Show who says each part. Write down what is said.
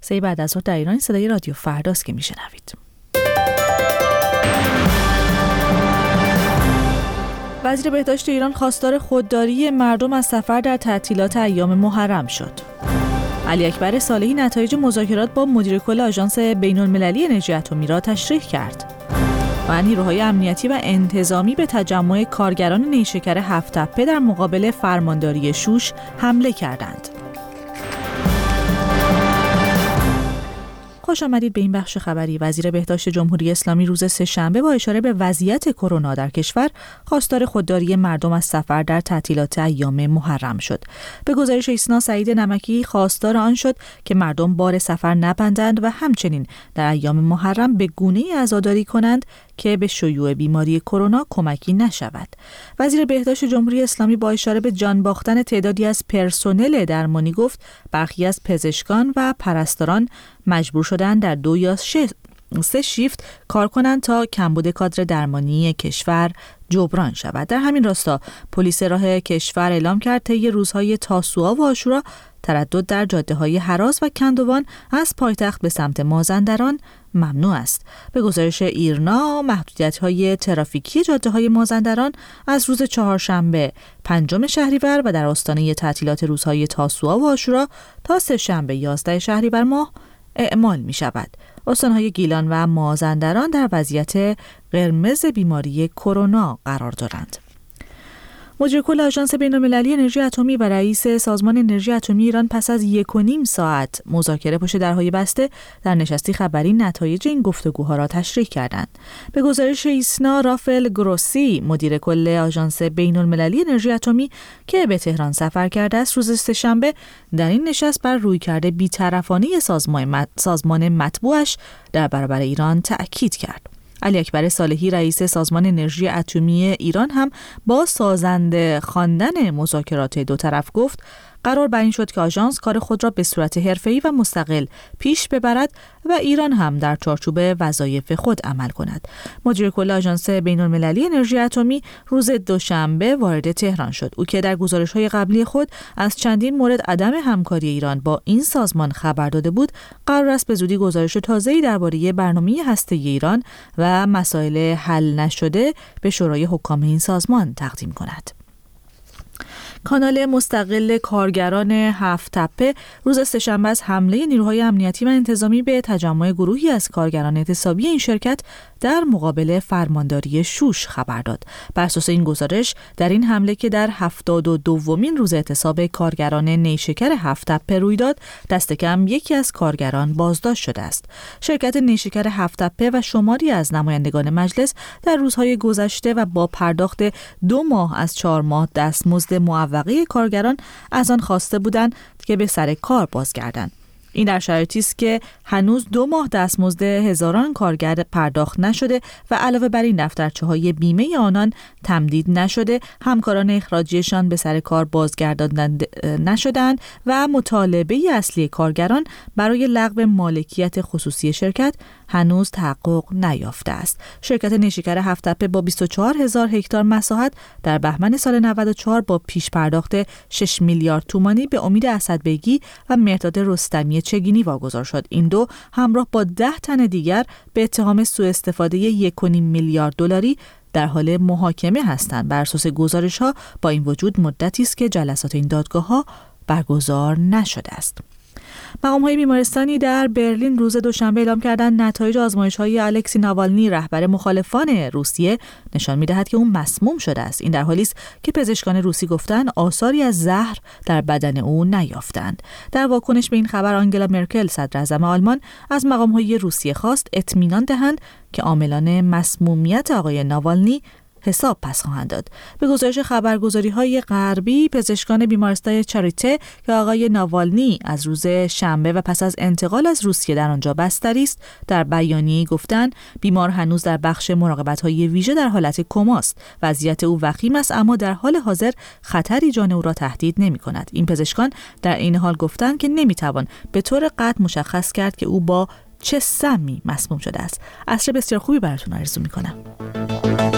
Speaker 1: 3 بعد از ظهر در ایران. صدای رادیو فرداست که میشنوید. وزیر بهداشت ایران خواستار خودداری مردم از سفر در تعطیلات ایام محرم شد. علی اکبر صالحی نتایج مذاکرات با مدیر کل آژانس بین‌المللی انرژی اتمی را تشریح کرد. و نیروهای امنیتی و انتظامی به تجمع کارگران نیشکر هفت‌تپه در مقابل فرمانداری شوش حمله کردند. خوش آمدید به این بخش خبری. وزیر بهداشت جمهوری اسلامی روز سه‌شنبه با اشاره به وضعیت کرونا در کشور خواستار خودداری مردم از سفر در تعطیلات ایام محرم شد. به گزارش ایسنا، سعید نمکی خواستار آن شد که مردم بار سفر نبندند و همچنین در ایام محرم به گونه‌ای عزاداری کنند که به شیوع بیماری کرونا کمکی نشود. وزیر بهداشت جمهوری اسلامی با اشاره به جان باختن تعدادی از پرسنل درمانی گفت برخی از پزشکان و پرستاران مجبور شدند در 2 یا 3 شیفت کار کنند تا کمبود کادر درمانی کشور جبران شود. در همین راستا پلیس راه کشور اعلام کرد طی روزهای تاسوعا و عاشورا تردد در جاده‌های هراس و کندوان از پایتخت به سمت مازندران ممنوع است. به گزارش ایرنا، محدودیت‌های ترافیکی جاده‌های مازندران از روز چهارشنبه 5 شهریور و در آستانه تعطیلات روزهای تاسوعا و عاشورا تا سه‌شنبه 11 شهریور ماه اعمال می‌شود. استان‌های گیلان و مازندران در وضعیت قرمز بیماری کرونا قرار دارند. مدیر کل آژانس بین‌المللی انرژی اتمی و رئیس سازمان انرژی اتمی ایران پس از 1.5 ساعت مذاکره پشت درهای بسته در نشستی خبری نتایج این گفتگوها را تشریح کردند. به گزارش ایسنا، رافائل گروسی مدیر کل آژانس بین‌المللی انرژی اتمی که به تهران سفر کرده است، روز سه‌شنبه در این نشست بر رویکرد بی‌طرفانه سازمان مطبوعش در برابر ایران تأکید کرد. علی اکبر صالحی رئیس سازمان انرژی اتمی ایران هم با سازنده خواندن مذاکرات دو طرف گفت قرار بر این شد که آژانس کار خود را به صورت حرفه‌ای و مستقل پیش ببرد و ایران هم در چارچوب وظایف خود عمل کند. مدیر کل آژانس بین‌المللی انرژی اتمی روز دوشنبه وارد تهران شد. او که در گزارش‌های قبلی خود از چندین مورد عدم همکاری ایران با این سازمان خبر داده بود، قرار است به زودی گزارش تازه‌ای درباره برنامه هسته‌ای ایران و مسائل حل نشده به شورای حکام این سازمان تقدیم کند. کانال مستقل کارگران هفت‌تپه روز سه‌شنبه از حمله نیروهای امنیتی و انتظامی به تجمع گروهی از کارگران اعتصابی این شرکت در مقابل فرمانداری شوش خبر داد. بر اساس این گزارش، در این حمله که در 72مین روز اعتصاب کارگران نیشکر هفت‌تپه روی داد، دست کم یکی از کارگران بازداشت شده است. شرکت نیشکر هفت‌تپه و شماری از نمایندگان مجلس در روزهای گذشته و با پرداخت 2 ماه از 4 ماه دستمزد معوقه کارگران از آن خواسته بودند که به سر کار بازگردند. این در شرایطی است که هنوز 2 ماه دستمزد هزاران کارگر پرداخت نشده و علاوه بر این دفترچه‌های بیمه آنان تمدید نشده، همکاران اخراجیشان به سر کار بازگردانده نشدند و مطالبه اصلی کارگران برای لغو مالکیت خصوصی شرکت هنوز تحقق نیافته است. شرکت نیشکر هفت‌تپه با 24,000 هکتار مساحت در بهمن سال 94 با پیش پرداخت 6 میلیارد تومانی به امید اسدبیگی و مهرداد رستمی چگینی واگذار شد. این دو همراه با 10 تن دیگر به اتهام سوء استفاده 1.5 میلیارد دلاری در حال محاکمه هستند. بر اساس گزارش‌ها با این وجود مدتی است که جلسات این دادگاه‌ها برگزار نشده است. مقام‌های بیمارستانی در برلین روز دوشنبه اعلام کردند نتایج آزمایش‌های الکسی ناوالنی رهبر مخالفان روسیه نشان می‌دهد که او مسموم شده است. این در حالی است که پزشکان روسی گفتند آثاری از زهر در بدن او نیافتند. در واکنش به این خبر آنگلا مرکل صدراعظم آلمان از مقام‌های روسیه خواست اطمینان دهند که عاملان مسمومیت آقای ناوالنی حساب پس خواهند داد. به گزارش خبرگزاری‌های غربی، پزشکان بیمارستان چاریته که آقای ناوالنی از روز شنبه و پس از انتقال از روسیه در آنجا بستری است، در بیانیه‌ای گفتند بیمار هنوز در بخش مراقبت‌های ویژه در حالت کماست. وضعیت او وخیم است اما در حال حاضر خطری جان او را تهدید نمی‌کند. این پزشکان در این حال گفتند که نمی‌توان به طور قطع مشخص کرد که او با چه سمی مسموم شده است. عصر بسیار خوبی براتون آرزو می‌کنم.